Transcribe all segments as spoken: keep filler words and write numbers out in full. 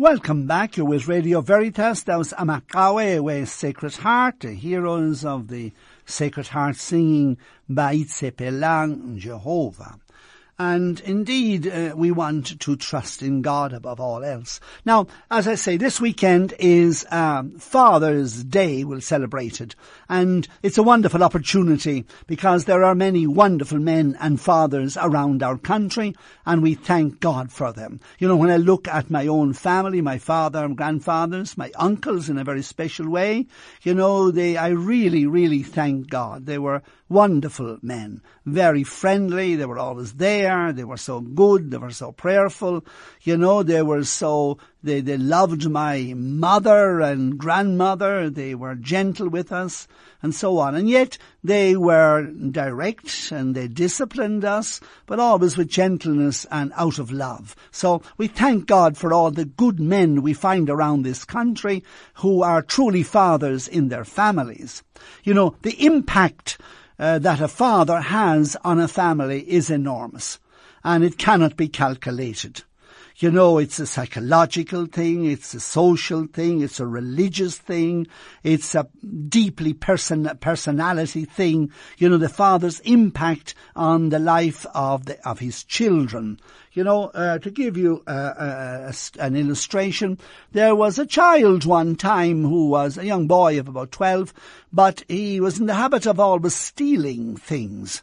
Welcome back. You're with Radio Veritas. That was Amakawe with Sacred Heart, the heroes of the Sacred Heart singing Baitse Pelang Jehovah. And indeed, uh, we want to trust in God above all else. Now, as I say, this weekend is um, Father's Day. We'll celebrate it. And it's a wonderful opportunity because there are many wonderful men and fathers around our country, and we thank God for them. You know, when I look at my own family, my father and grandfathers, my uncles in a very special way, you know, they, I really, really thank God. They were wonderful men, very friendly. They were always there. They were so good. They were so prayerful. You know, they were so, they, they loved my mother and grandmother. They were gentle with us and so on. And yet they were direct and they disciplined us, but always with gentleness and out of love. So we thank God for all the good men we find around this country who are truly fathers in their families. You know, the impact Uh, that a father has on a family is enormous, and it cannot be calculated. You know, it's a psychological thing, it's a social thing, it's a religious thing, it's a deeply person personality thing. You know, the father's impact on the life of the of his children. You know, uh, to give you uh, uh, an illustration, there was a child one time who was a young boy of about twelve, but he was in the habit of always stealing things.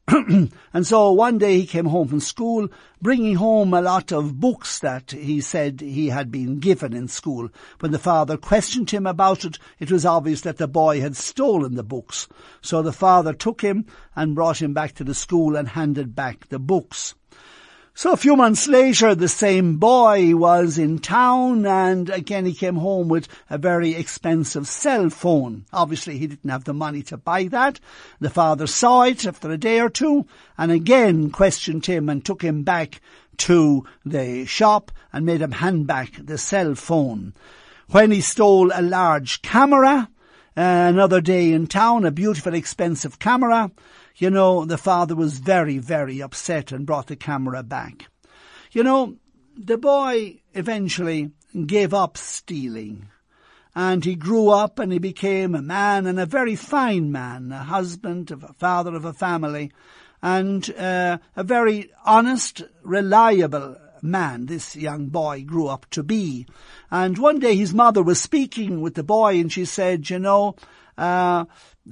And so one day he came home from school, bringing home a lot of books that he said he had been given in school. When the father questioned him about it, it was obvious that the boy had stolen the books. So the father took him and brought him back to the school and handed back the books. So a few months later, the same boy was in town, and again he came home with a very expensive cell phone. Obviously he didn't have the money to buy that. The father saw it after a day or two and again questioned him and took him back to the shop and made him hand back the cell phone. When he stole a large camera, uh, another day in town, a beautiful expensive camera, you know, the father was very, very upset and brought the camera back. You know, the boy eventually gave up stealing, and he grew up and he became a man, and a very fine man, a husband, a father of a family, and uh, a very honest, reliable man this young boy grew up to be. And one day his mother was speaking with the boy, and she said, you know, uh,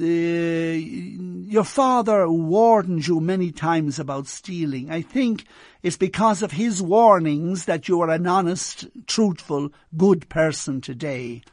Uh, your father warned you many times about stealing. I think it's because of his warnings that you are an honest, truthful, good person today.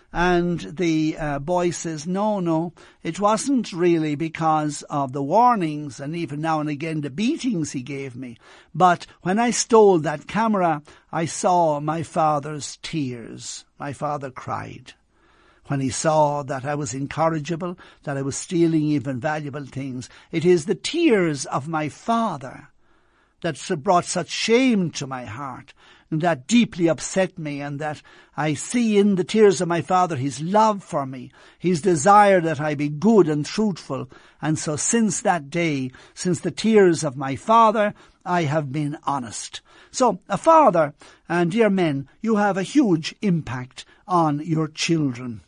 And the uh, boy says, no, no, it wasn't really because of the warnings and even now and again the beatings he gave me. But when I stole that camera, I saw my father's tears. My father cried when he saw that I was incorrigible, that I was stealing even valuable things. It is the tears of my father that brought such shame to my heart, and that deeply upset me, and that I see in the tears of my father his love for me, his desire that I be good and truthful. And so since that day, since the tears of my father, I have been honest. So a father, and dear men, you have a huge impact on your children.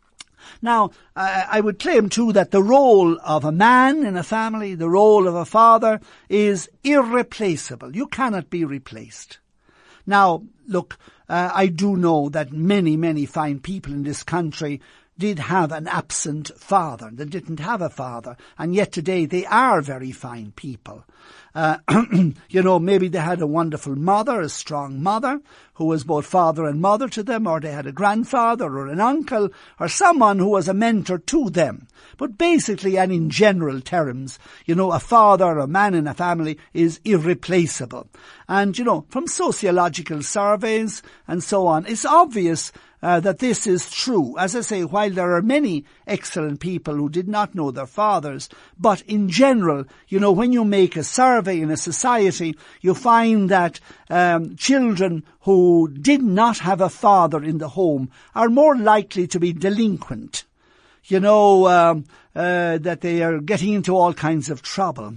Now, I would claim too that the role of a man in a family, the role of a father, is irreplaceable. You cannot be replaced. Now, look, uh, I do know that many, many fine people in this country did have an absent father. They didn't have a father, and yet today they are very fine people. Uh, you know, maybe they had a wonderful mother, a strong mother, who was both father and mother to them, or they had a grandfather or an uncle, or someone who was a mentor to them. But basically, and in general terms, you know, a father, a man in a family is irreplaceable. And, you know, from sociological surveys and so on, it's obvious Uh, that this is true. As I say, while there are many excellent people who did not know their fathers, but in general, you know, when you make a survey in a society, you find that um, children who did not have a father in the home are more likely to be delinquent. You know, um, uh, that they are getting into all kinds of trouble.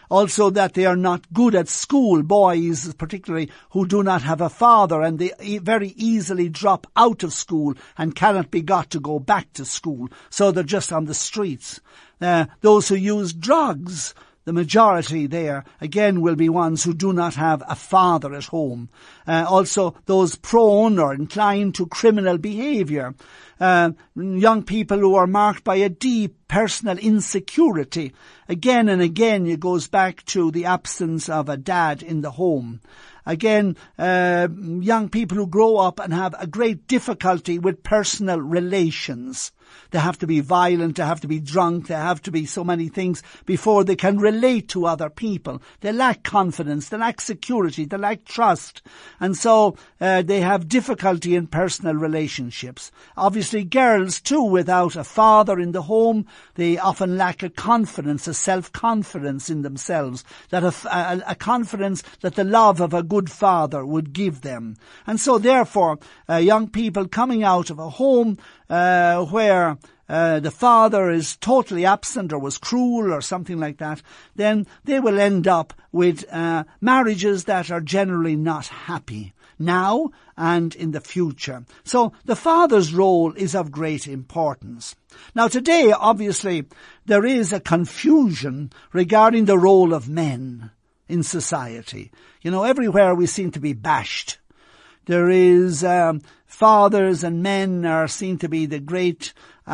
Also that they are not good at school, boys particularly who do not have a father, and they e- very easily drop out of school and cannot be got to go back to school. So they're just on the streets. Uh, those who use drugs, the majority there, again, will be ones who do not have a father at home. Uh, also, those prone or inclined to criminal behaviour. Uh, young people who are marked by a deep personal insecurity. Again and again, it goes back to the absence of a dad in the home. Again, uh, young people who grow up and have a great difficulty with personal relations. They have to be violent, they have to be drunk, they have to be so many things before they can relate to other people. They lack confidence, they lack security, they lack trust. And so uh, they have difficulty in personal relationships. Obviously, girls too, without a father in the home, they often lack a confidence, a self-confidence in themselves, that a, a, a confidence that the love of a good father would give them. And so therefore, uh, young people coming out of a home uh, where uh, the father is totally absent or was cruel or something like that, then they will end up with uh, marriages that are generally not happy now and in the future. So the father's role is of great importance. Now today, obviously, there is a confusion regarding the role of men in society. You know, everywhere we seem to be bashed. There is um, fathers and men are seen to be the great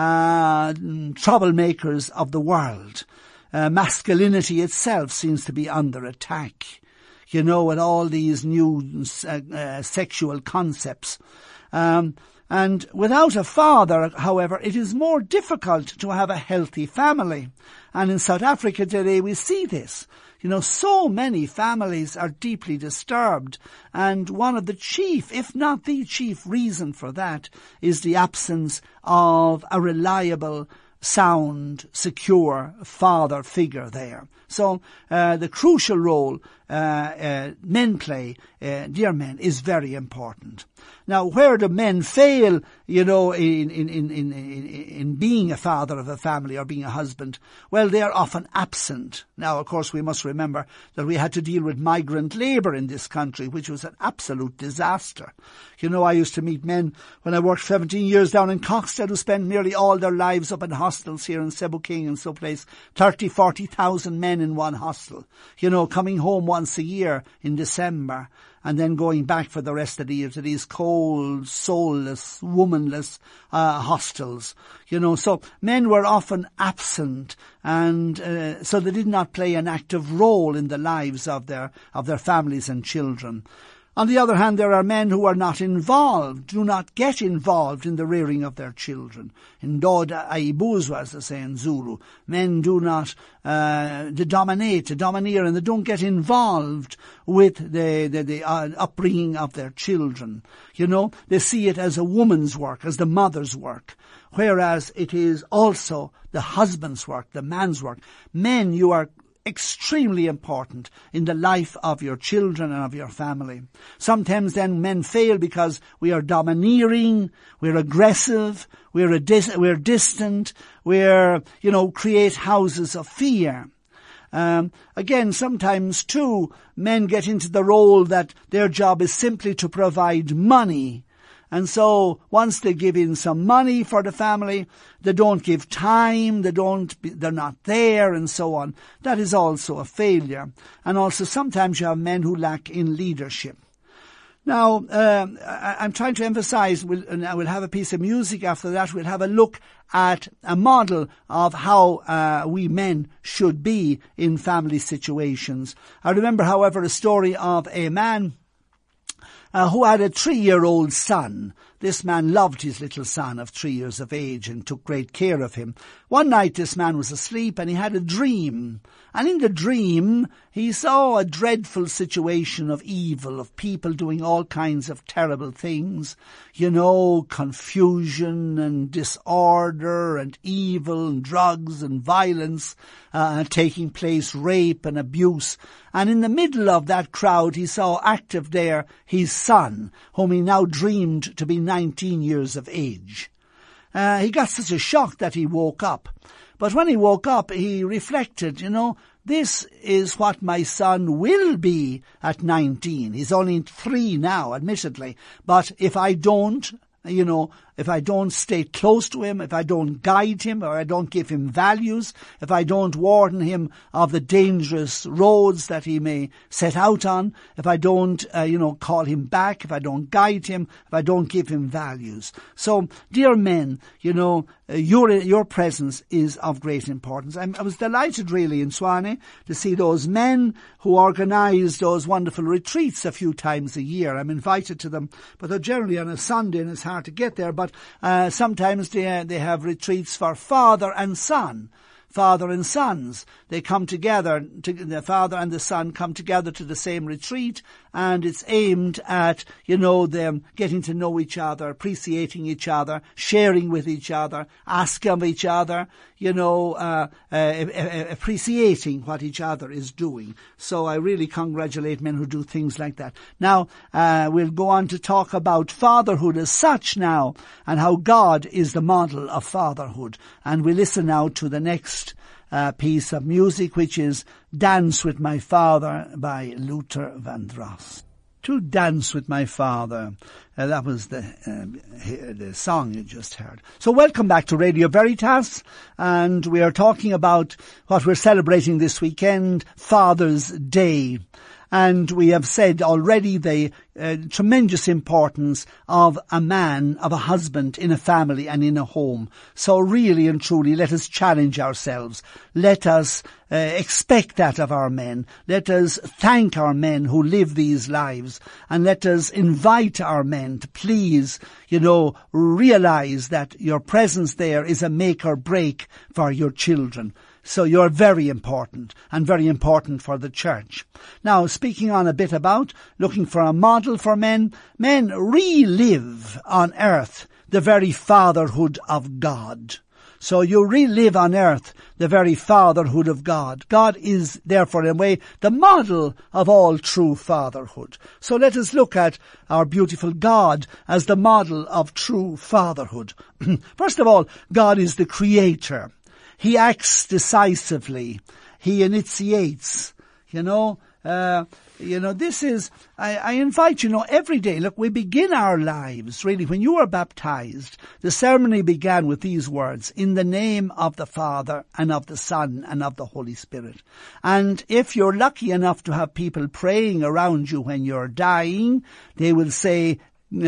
uh, troublemakers of the world. Uh, masculinity itself seems to be under attack. You know, with all these new uh, uh, sexual concepts. Um, and without a father, however, it is more difficult to have a healthy family. And in South Africa today we see this. You know, so many families are deeply disturbed, and one of the chief, if not the chief reason for that is the absence of a reliable, sound, secure father figure there. So uh, the crucial role uh, uh, men play, uh, dear men, is very important. Now, where do men fail, you know, in, in, in, in, in being a father of a family or being a husband? Well, they are often absent. Now, of course, we must remember that we had to deal with migrant labour in this country, which was an absolute disaster. You know, I used to meet men when I worked seventeen years down in Coxted who spent nearly all their lives up in hostels here in Cebu King and so place. thirty, forty thousand men in one hostel. You know, coming home once a year in December, and then going back for the rest of the year to these cold, soulless, womanless uh, hostels. You know, so men were often absent, and uh, so they did not play an active role in the lives of their of their families and children. On the other hand, there are men who are not involved, do not get involved in the rearing of their children. Ndoda aibuzwa, as they say in Zulu. Men do not uh, they dominate, they domineer, and they don't get involved with the, the, the uh, upbringing of their children. You know, they see it as a woman's work, as the mother's work, whereas it is also the husband's work, the man's work. Men, you are extremely important in the life of your children and of your family. Sometimes then men fail because we are domineering, we're aggressive, we're a dis- we're distant, we're, you know, create houses of fear. Um, again, sometimes too, men get into the role that their job is simply to provide money. And so once they give in some money for the family, they don't give time, they don't, they're not there, and so on. That is also a failure. And also sometimes you have men who lack in leadership. Now, um, I, I'm trying to emphasize, we'll, and I will have a piece of music after that. We'll have a look at a model of how uh, we men should be in family situations. I remember, however, a story of a man Uh, who had a three-year-old son. This man loved his little son of three years of age and took great care of him. One night this man was asleep and he had a dream. And in the dream, he saw a dreadful situation of evil, of people doing all kinds of terrible things. You know, confusion and disorder and evil and drugs and violence uh, taking place, rape and abuse. And in the middle of that crowd, he saw active there his son, whom he now dreamed to be nineteen years of age. Uh, he got such a shock that he woke up. But when he woke up, he reflected, you know, this is what my son will be at nineteen. He's only three now, admittedly. But if I don't, you know, if I don't stay close to him, if I don't guide him, or I don't give him values, if I don't warn him of the dangerous roads that he may set out on, if I don't, uh, you know, call him back, if I don't guide him, if I don't give him values. So, dear men, you know, uh, your your presence is of great importance. I'm, I was delighted really in Swanee to see those men who organise those wonderful retreats a few times a year. I'm invited to them, but they're generally on a Sunday and it's hard to get there. But uh, sometimes they, uh, they have retreats for father and son. Father and sons, they come together, to, the father and the son come together to the same retreat, and it's aimed at, you know, them getting to know each other, appreciating each other, sharing with each other, asking of each other, you know, uh, uh, appreciating what each other is doing. So I really congratulate men who do things like that. Now, uh, we'll go on to talk about fatherhood as such now, and how God is the model of fatherhood. And we listen now to the next Uh, piece of music, which is Dance with My Father by Luther Vandross. To Dance with My Father. Uh, that was the uh, the song you just heard. So welcome back to Radio Veritas, and we are talking about what we're celebrating this weekend, Father's Day. And we have said already the uh, tremendous importance of a man, of a husband in a family and in a home. So really and truly, let us challenge ourselves. Let us uh, expect that of our men. Let us thank our men who live these lives. And let us invite our men to please, you know, realize that your presence there is a make or break for your children. So you're very important, and very important for the church. Now, speaking on a bit about looking for a model for men, men relive on earth the very fatherhood of God. So you relive on earth the very fatherhood of God. God is, therefore, in a way, the model of all true fatherhood. So let us look at our beautiful God as the model of true fatherhood. First of all, God is the creator. He acts decisively. He initiates, you know, uh, you know, this is, I, I invite, you know, every day. Look, we begin our lives, really, when you are baptized, the ceremony began with these words, in the name of the Father and of the Son and of the Holy Spirit. And if you're lucky enough to have people praying around you when you're dying, they will say,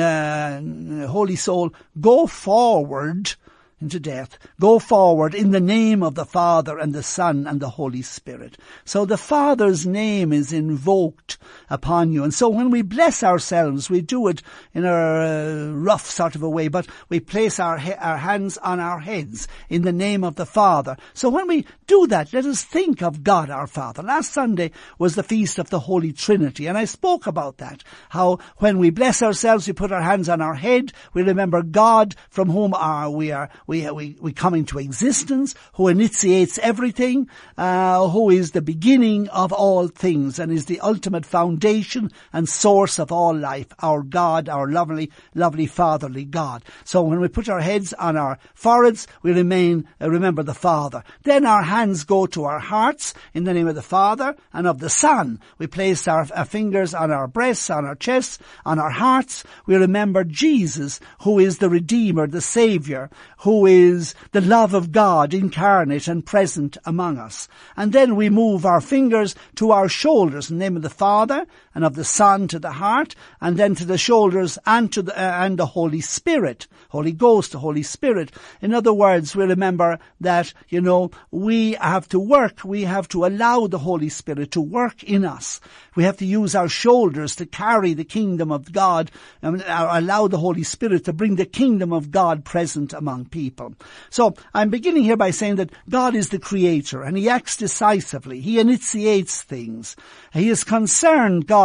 uh, Holy Soul, go forward into death. Go forward in the name of the Father and the Son and the Holy Spirit. So the Father's name is invoked upon you. And so when we bless ourselves, we do it in a uh, rough sort of a way, but we place our, he- our hands on our heads in the name of the Father. So when we do that, let us think of God our Father. Last Sunday was the Feast of the Holy Trinity, and I spoke about that. How when we bless ourselves, we put our hands on our head, we remember God from whom are we are We, we, we come into existence, who initiates everything, uh, who is the beginning of all things and is the ultimate foundation and source of all life, our God, our lovely, lovely fatherly God. So when we put our heads on our foreheads, we remain, uh, remember the Father. Then our hands go to our hearts in the name of the Father and of the Son. We place our, our fingers on our breasts, on our chests, on our hearts. We remember Jesus, who is the Redeemer, the Saviour, who is the love of God incarnate and present among us. And then we move our fingers to our shoulders in the name of the Father and of the Son to the heart, and then to the shoulders and to the, uh, and the Holy Spirit, Holy Ghost, the Holy Spirit. In other words, we remember that, you know, we have to work, we have to allow the Holy Spirit to work in us. We have to use our shoulders to carry the kingdom of God, and allow the Holy Spirit to bring the kingdom of God present among people. So I'm beginning here by saying that God is the creator and he acts decisively. He initiates things. He is concerned, God,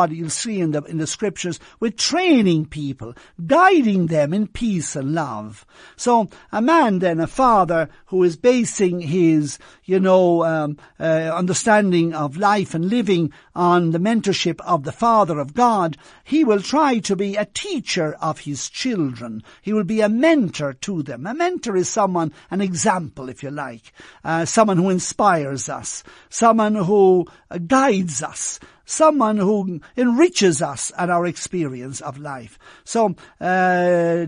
God, you'll see in the, in the scriptures, with training people, guiding them in peace and love. So a man then, a father who is basing his, you know, um, uh, understanding of life and living on the mentorship of the Father of God, he will try to be a teacher of his children. He will be a mentor to them. A mentor is someone, an example, if you like, uh, someone who inspires us, someone who uh, guides us, someone who enriches us at our experience of life. So uh,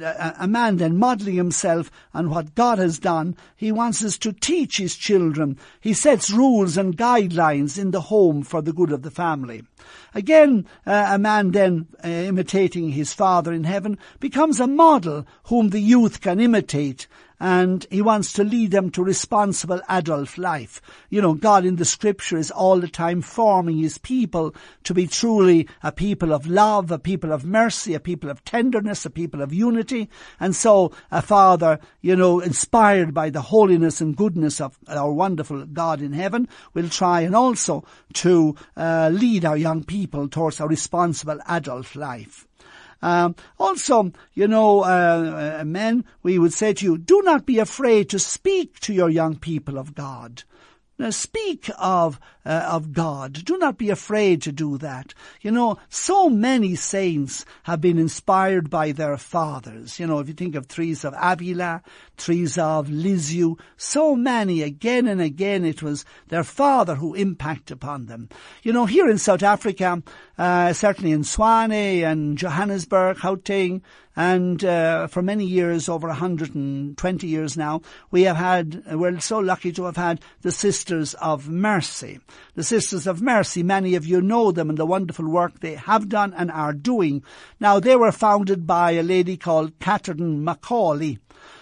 a man then modelling himself on what God has done, he wants us to teach his children. He sets rules and guidelines in the home for the good of the family. Again, uh, a man then uh, imitating his Father in heaven becomes a model whom the youth can imitate, and he wants to lead them to responsible adult life. You know, God in the scripture is all the time forming his people to be truly a people of love, a people of mercy, a people of tenderness, a people of unity. And so a father, you know, inspired by the holiness and goodness of our wonderful God in heaven, will try and also to uh, lead our young people towards a responsible adult life. Um, also, you know, uh, uh, men, we would say to you, do not be afraid to speak to your young people of God. Now, speak of uh, of God. Do not be afraid to do that. You know, so many saints have been inspired by their fathers. You know, if you think of Teresa of Avila, Teresa of Lisieux, so many, again and again, it was their father who impacted upon them. You know, here in South Africa, uh, certainly in Swane and Johannesburg, Gauteng, and uh, for many years, over one hundred twenty years now, we have had, we're so lucky to have had the Sisters of Mercy. The Sisters of Mercy, many of you know them and the wonderful work they have done and are doing. Now, they were founded by a lady called Catherine Macaulay.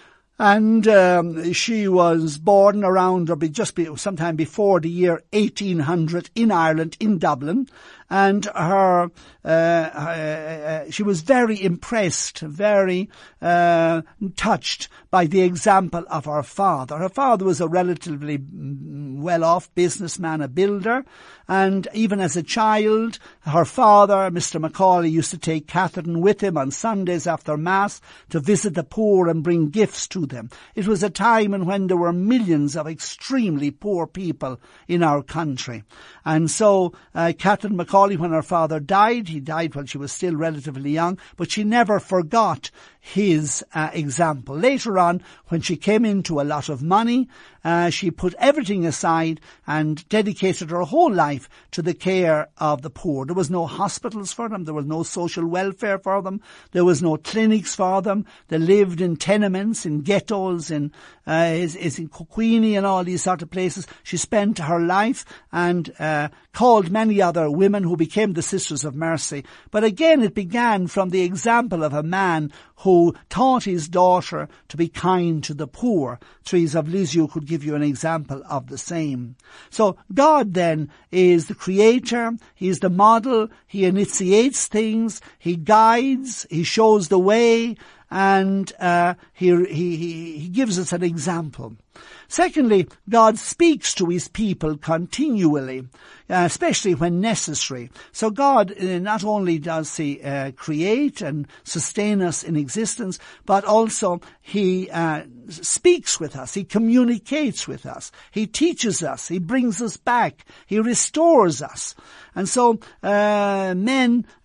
And um, she was born around, or be just be, sometime before the year eighteen hundred in Ireland, in Dublin. And her, uh, uh, she was very impressed, very uh, touched by the example of her father. Her father was a relatively well-off businessman, a builder. And even as a child, her father, Mister Macaulay, used to take Catherine with him on Sundays after Mass to visit the poor and bring gifts to them. It was a time in when there were millions of extremely poor people in our country. And so uh, Catherine Macaulay, when her father died, he died when she was still relatively young, but she never forgot his uh, example. Later on, when she came into a lot of money, uh, she put everything aside and dedicated her whole life to the care of the poor. There was no hospitals for them. There was no social welfare for them. There was no clinics for them. They lived in tenements, in ghettos, in, uh, is, is in Coquini and all these sort of places. She spent her life and uh, called many other women who became the Sisters of Mercy. But again, it began from the example of a man who taught his daughter to be kind to the poor. Teresa of Lisieux could give you an example of the same. So God then is the creator, he is the model, he initiates things, he guides, he shows the way, and uh, he, he, he gives us an example. Secondly, God speaks to his people continually, uh, especially when necessary. So God uh, not only does he uh, create and sustain us in existence, but also he uh, speaks with us, he communicates with us, he teaches us, he brings us back, he restores us. And so uh, men, uh,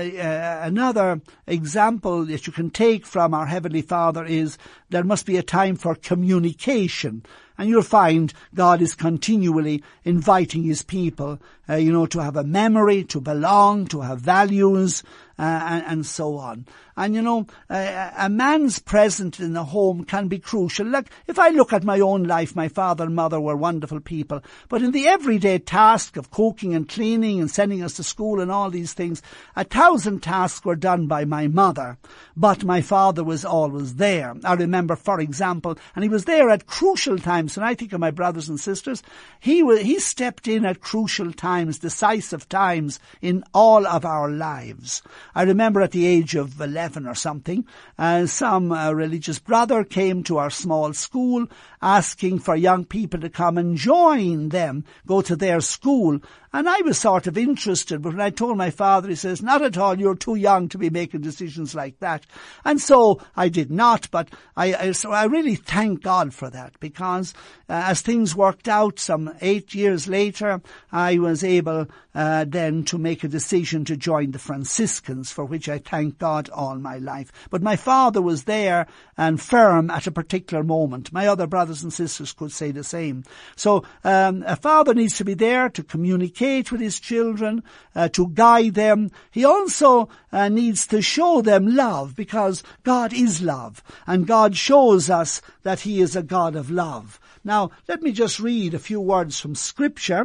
uh, another example that you can take from our Heavenly Father is there must be a time for communication. And you'll find God is continually inviting his people, uh, you know, to have a memory, to belong, to have values, uh, and, and so on. And, you know, uh, a man's presence in the home can be crucial. Look, if I look at my own life, my father and mother were wonderful people. But in the everyday task of cooking and cleaning and sending us to school and all these things, a thousand tasks were done by my mother. But my father was always there. I remember, for example, and he was there at crucial times. When I think of my brothers and sisters, he was, he stepped in at crucial times, decisive times in all of our lives. I remember at the age of eleven or something, uh, some uh, religious brother came to our small school asking for young people to come and join them, go to their school. And I was sort of interested, but when I told my father, he says, not at all, you're too young to be making decisions like that. And so I did not, but I, I so I really thank God for that, because uh, as things worked out some eight years later, I was able uh, then to make a decision to join the Franciscans, for which I thank God all my life. But my father was there and firm at a particular moment. My other brothers and sisters could say the same. So um, a father needs to be there to communicate with his children, uh, to guide them. He also uh, needs to show them love, because God is love, and God shows us that he is a God of love. Now, let me just read a few words from Scripture.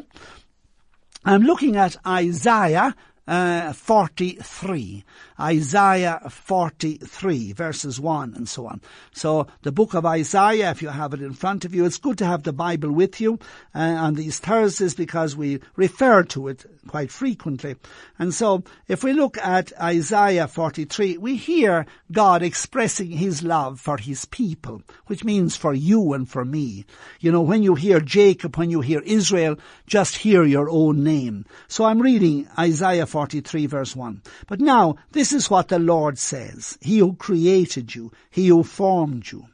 I'm looking at Isaiah uh, forty-three. Isaiah forty-three, verses one and so on. So the book of Isaiah, if you have it in front of you, it's good to have the Bible with you uh, on these Thursdays, because we refer to it quite frequently. And so if we look at Isaiah forty-three, we hear God expressing his love for his people, which means for you and for me. You know, when you hear Jacob, when you hear Israel, just hear your own name. So I'm reading Isaiah forty-three, verse one. But now, this is what the Lord says, he who created you, he who formed you.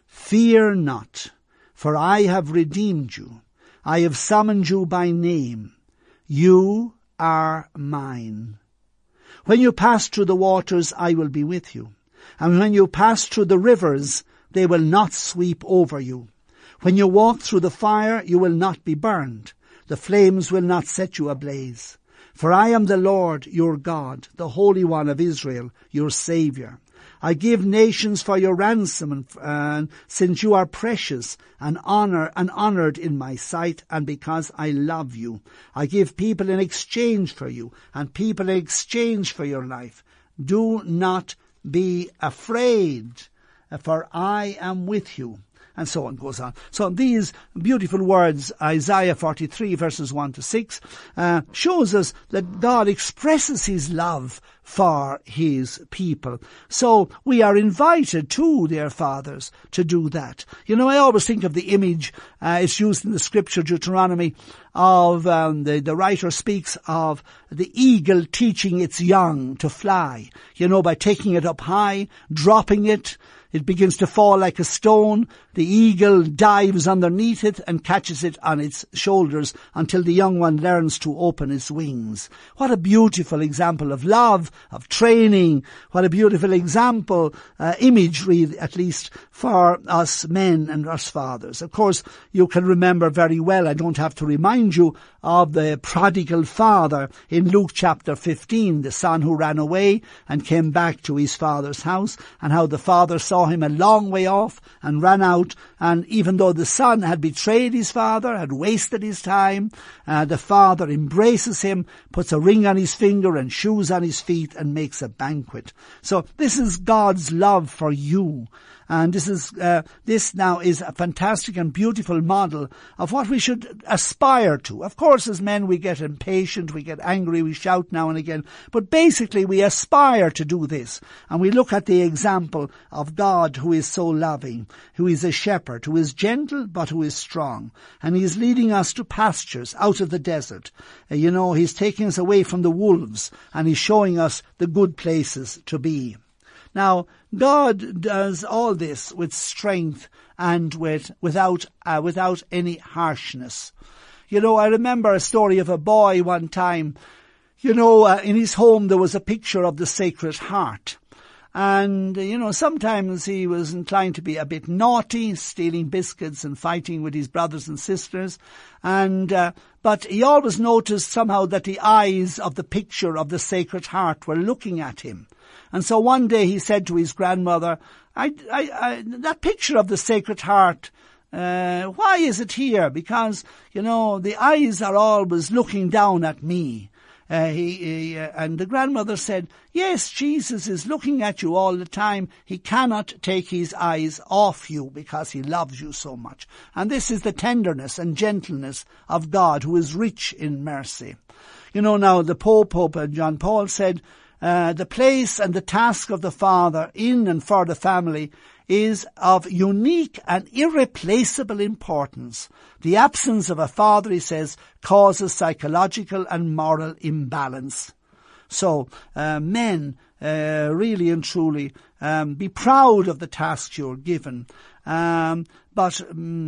Fear not, for I have redeemed you. I have summoned you by name. You are mine. When you pass through the waters, I will be with you. And when you pass through the rivers, they will not sweep over you. When you walk through the fire, you will not be burned. The flames will not set you ablaze. For I am the Lord your God, the Holy One of Israel, your Saviour. I give nations for your ransom, and, uh, since you are precious and honor and honoured in my sight, and because I love you. I give people in exchange for you, and people in exchange for your life. Do not be afraid, for I am with you. And so on goes on. So these beautiful words, Isaiah forty-three, verses one to six, uh, shows us that God expresses his love for his people. So we are invited to, dear fathers, to do that. You know, I always think of the image, uh, it's used in the scripture, Deuteronomy, of, um, the, the writer speaks of the eagle teaching its young to fly. You know, by taking it up high, dropping it, it begins to fall like a stone. The eagle dives underneath it and catches it on its shoulders until the young one learns to open its wings. What a beautiful example of love, of training. What a beautiful example, uh, imagery at least, for us men and us fathers. Of course, you can remember very well, I don't have to remind you, of the prodigal father in Luke chapter fifteen, the son who ran away and came back to his father's house, and how the father saw him a long way off and ran out, and even though the son had betrayed his father, had wasted his time, uh, the father embraces him, puts a ring on his finger and shoes on his feet, and makes a banquet. So this is God's love for you. And this is, uh, this now is a fantastic and beautiful model of what we should aspire to. Of course, as men, we get impatient, we get angry, we shout now and again. But basically, we aspire to do this. And we look at the example of God, who is so loving, who is a shepherd, who is gentle, but who is strong. And he is leading us to pastures out of the desert. Uh, you know, he's taking us away from the wolves, and he's showing us the good places to be. Now, God does all this with strength and with without uh, without any harshness. You know, I remember a story of a boy one time. You know, uh, in his home there was a picture of the Sacred Heart. And, uh, you know, sometimes he was inclined to be a bit naughty, stealing biscuits and fighting with his brothers and sisters. And, uh, but he always noticed somehow that the eyes of the picture of the Sacred Heart were looking at him. And so one day he said to his grandmother, I, I, I, that picture of the Sacred Heart, uh, why is it here? Because, you know, the eyes are always looking down at me. Uh, he, he uh, and the grandmother said, yes, Jesus is looking at you all the time. He cannot take his eyes off you because he loves you so much. And this is the tenderness and gentleness of God, who is rich in mercy. You know, now the Pope, Pope John Paul said, uh, the place and the task of the father in and for the family is of unique and irreplaceable importance. The absence of a father, he says, causes psychological and moral imbalance. So, uh, men, uh, really and truly, um, be proud of the task you're given, um, but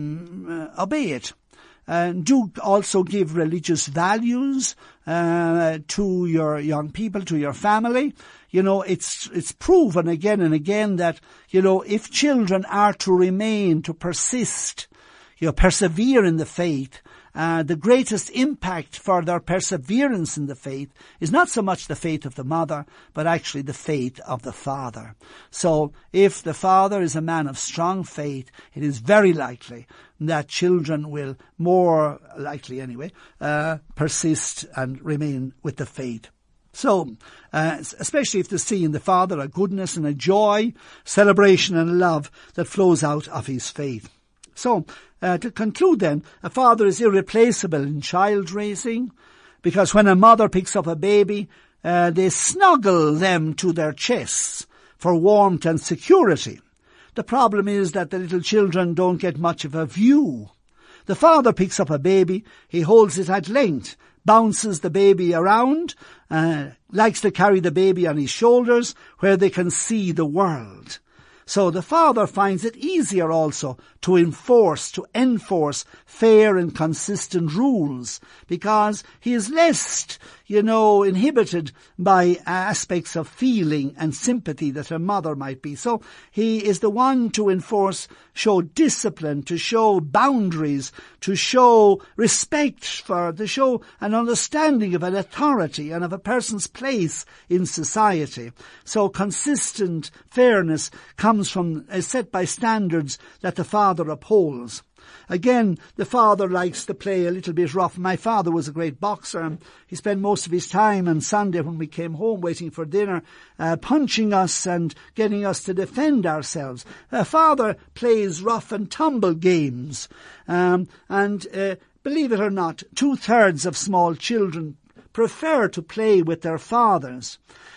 um, uh, obey it. Uh, do also give religious values uh, to your young people, to your family. You know, it's it's proven again and again that, you know, if children are to remain, to persist, you know, persevere in the faith, uh, the greatest impact for their perseverance in the faith is not so much the faith of the mother, but actually the faith of the father. So if the father is a man of strong faith, it is very likely that children will, more likely anyway, uh, persist and remain with the faith. So, uh, especially if they see in the father a goodness and a joy, celebration and love that flows out of his faith. So, uh, to conclude then, a father is irreplaceable in child raising, because when a mother picks up a baby, uh, they snuggle them to their chests for warmth and security. The problem is that the little children don't get much of a view. The father picks up a baby, he holds it at length, bounces the baby around, uh, likes to carry the baby on his shoulders where they can see the world. So the father finds it easier also to enforce, to enforce fair and consistent rules, because he is less, you know, inhibited by aspects of feeling and sympathy that a mother might be. So he is the one to enforce, show discipline, to show boundaries, to show respect for, to show an understanding of an authority and of a person's place in society. So consistent fairness comes from, is set by standards that the father upholds. Again, the father likes to play a little bit rough. My father was a great boxer, and he spent most of his time on Sunday when we came home waiting for dinner, uh, punching us and getting us to defend ourselves. A father plays rough and tumble games, um, and uh, believe it or not, two-thirds of small children prefer to play with their fathers.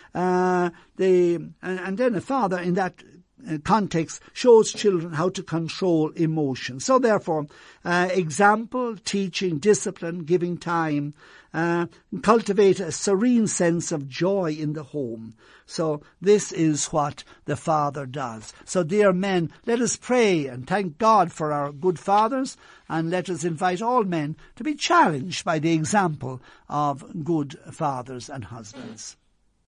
Uh, they, and, and then a father in that context shows children how to control emotion. So therefore, uh, example, teaching, discipline, giving time, uh, cultivate a serene sense of joy in the home. So this is what the father does. So dear men, let us pray and thank God for our good fathers, and let us invite all men to be challenged by the example of good fathers and husbands.